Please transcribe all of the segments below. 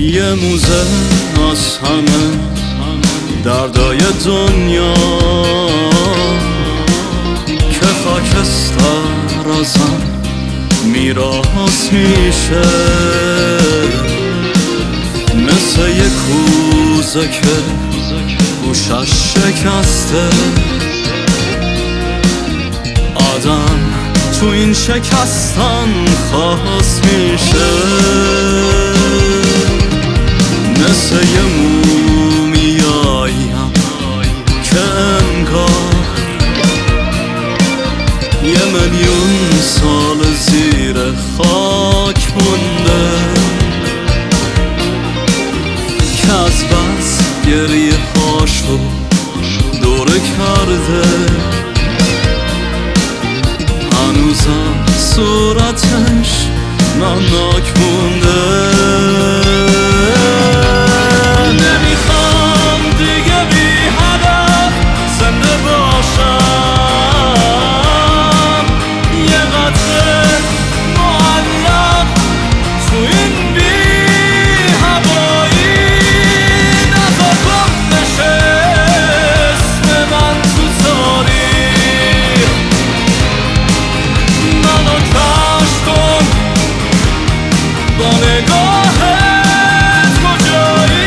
یه موزه از همه دردای دنیا که خاکستر ازم میراث میشه، مثل یه کوزه که گوشش شکسته. آدم تو این شکستن خاص میشه، مثل یه مومیاییم که انگار 1,000,000 سال زیر خاک مونده، که از بس گریه هاشو دوره کرده. هنوزم صورتش نمناک مونده. نمیخوام دیگه بی هدف زنده باشم، یه قطره معلق تو این بی هوایی. نذار بشه اسم من تو تاریخ، منو کشف کن با نگاهت کجایی.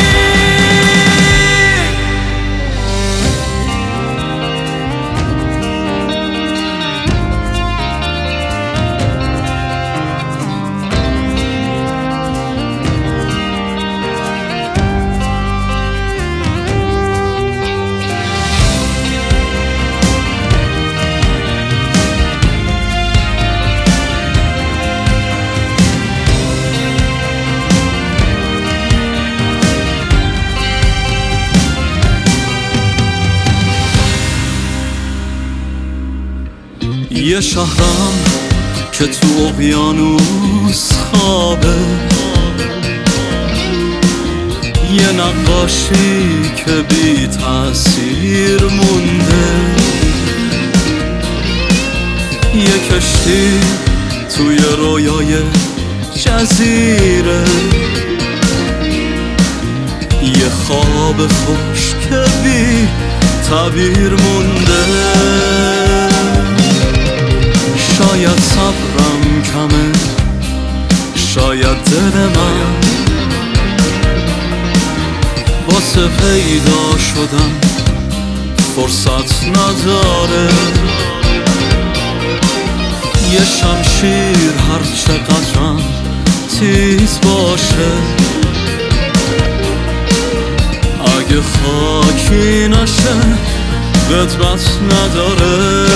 یه شهرم که تو اقیانوس خوابه، یه نقاشی که بی تأثیر مونده، یه کشتی توی رویای جزیره، یه خواب خوش که بی تعبیر مونده. شاید صبرم کمه، شاید دل من واسه پیدا شدن فرصت نداره. یه شمشیر هر چقدرم تیز باشه، اگه خاکی نشه قدمت نداره.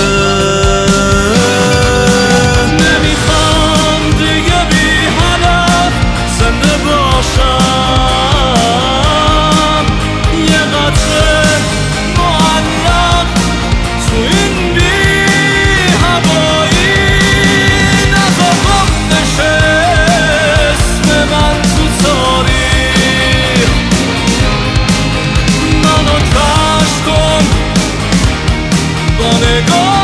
نمیخوام دیگه بی هدف زنده باشم، یه قطره معلق تو این بی هوایی. نذار بشه اسم من تو تاریخ، منو کشف کن با نگاه